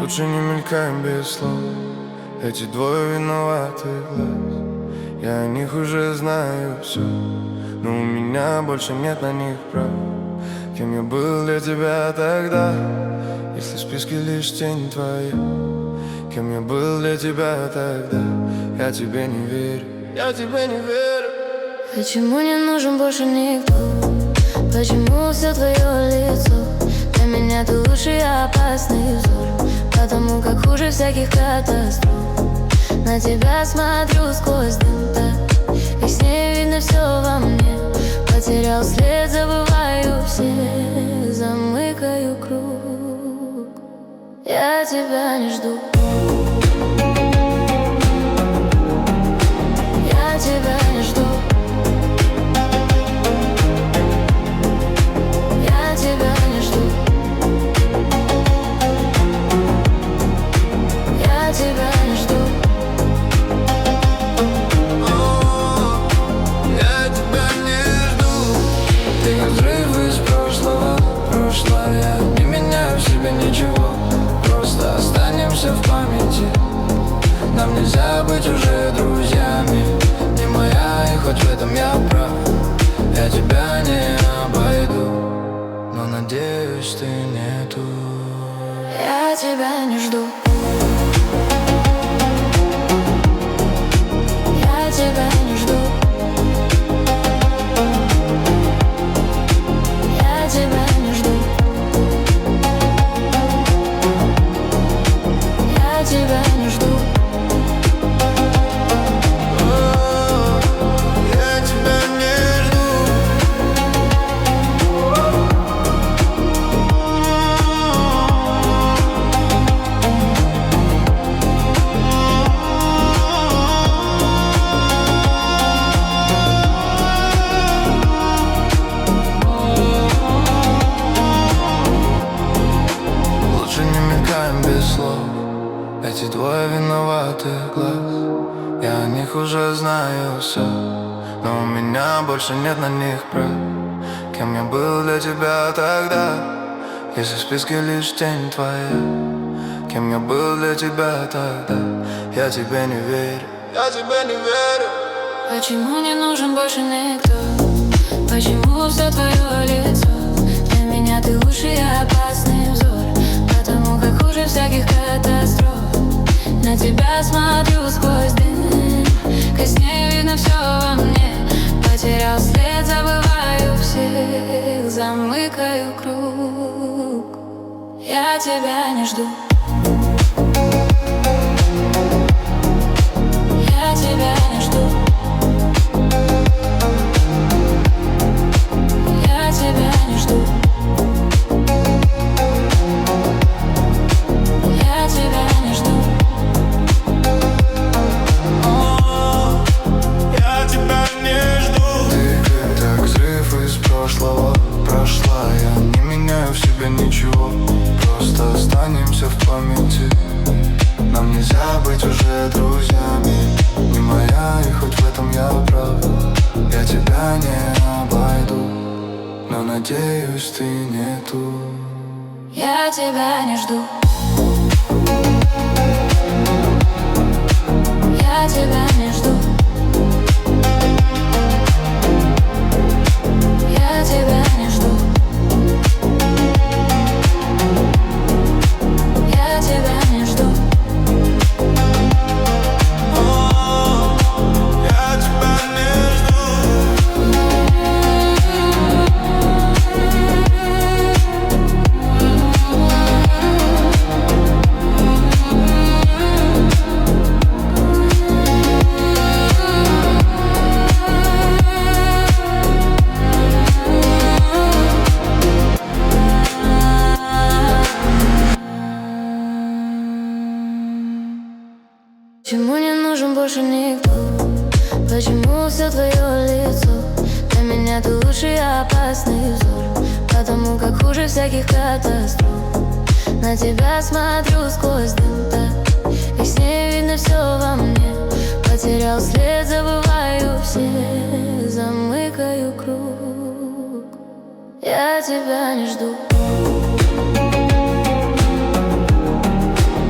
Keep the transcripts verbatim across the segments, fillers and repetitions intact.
Лучше не мелькаем без слов. Эти двое виноватых глаз, я о них уже знаю все, но у меня больше нет на них прав. Кем я был для тебя тогда, если в списке лишь тень твоя? Кем я был для тебя тогда, я тебе не верю, я тебе не верю. Почему не нужен больше никто? Почему все твое лицо? Для меня ты лучший опасный взор, потому как хуже всяких катастроф. На тебя смотрю сквозь дым так, и с ней видно все во мне. Потерял след, забываю все, замыкаю круг. Я тебя не жду. Я тебя не жду. Я тебя не жду. Я тебя не жду. Я тебя не жду. Ты как взрыв из прошлого, прошлое. Не меняю в себе ничего, просто останемся в памяти. Нам нельзя быть уже друзьями. Не моя, и хоть в этом я прав, я тебя не обойду, но надеюсь, ты не тут. Я тебя не жду. Я тебя не жду. Я тебя не жду. Я тебя не жду. Я тебя не жду. Лучше не мелькаем без слов. Эти двое виноватых глаз, я о них уже знаю все, но у меня больше нет на них прав. Кем я был для тебя тогда, если в списке лишь тень твоя? Кем я был для тебя тогда, я тебе не верю, я тебе не верю. Почему не нужен больше никто? Почему все твое лицо? Для меня ты лучший опасный взор, потому как хуже всяких катастроф. На тебя смотрю сквозь дым, краснею, видно все во мне. Потерял след, забываю всех, замыкаю круг. Я тебя не жду. Я тебя не жду. Я тебя не жду. Я тебя не жду. Я тебя не жду. Ты как взрыв из прошлого, прошлое. Не меняю в себе ничего, просто останемся в памяти. Нам нельзя быть уже друзьями. Не моя, и хоть в этом я прав, я тебя не обойду, но надеюсь, ты не тут. Я тебя не жду. Я тебя не жду. Я тебя не жду. Я тебя не жду. Я тебя не жду. Почему не нужен больше никто? Почему все твое лицо? Для меня ты лучший опасный взор, потому как хуже всяких катастроф. На тебя смотрю сквозь дым так, и с ней видно все во мне. Потерял след, забываю все, замыкаю круг. Я тебя не жду.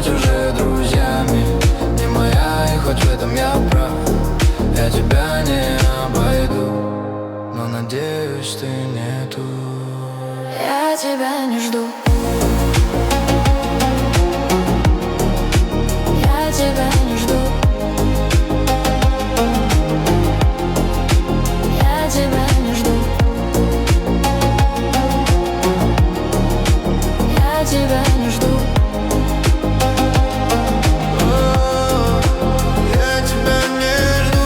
быть уже друзьями. Не моя, и хоть в этом я прав, я тебя не обойду, но надеюсь, ты не тут. Я тебя не жду. Я тебя не жду. Я тебя не жду. Я тебя не жду. Я тебя не жду.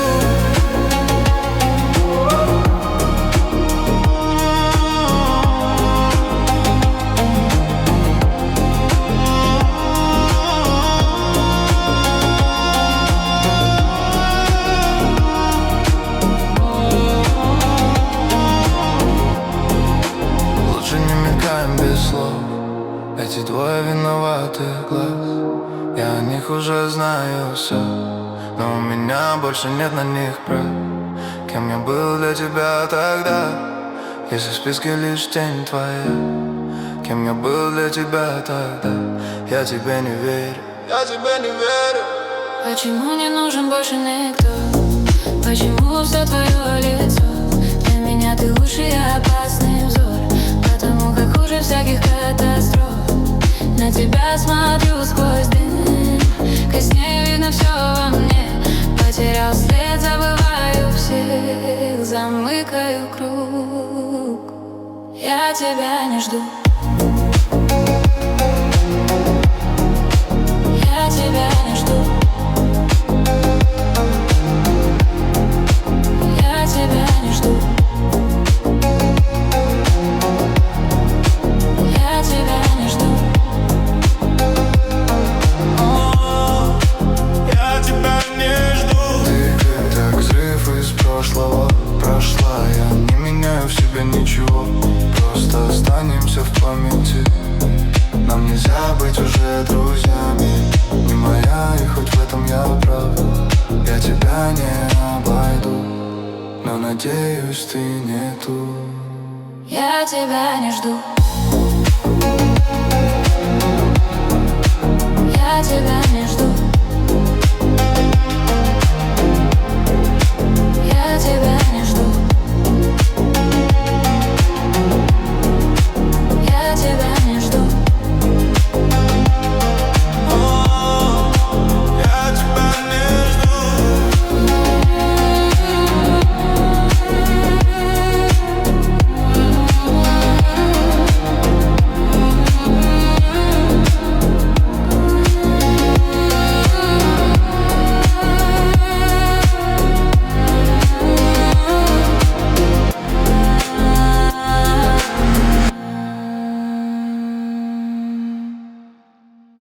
Лучше не мелькаем без слов. Эти двое виноватых глаз, я о них уже знаю все, но у меня больше нет на них прав. Кем я был для тебя тогда, если в списке лишь тень твоя? Кем я был для тебя тогда, я тебе не верю. Я тебе не верю. Почему не нужен больше никто? Почему все твое лицо? Для меня ты лучший и опасный взор, потому как хуже всяких катастроф. На тебя смотрю сквозь дым, краснею, видно все во мне. Потерял след, забываю всех, замыкаю круг. Я тебя не жду. Я тебя не жду. Я тебя не жду. Я тебя не жду. Я тебя не жду. Ты как взрыв из прошлого. Прошла, я не меняю в себе ничего, просто останемся в памяти. Нам нельзя быть уже друзьями. Не моя, и хоть в этом я прав, я тебя не обойду, но надеюсь, ты не тут. Я тебя не жду. Я тебя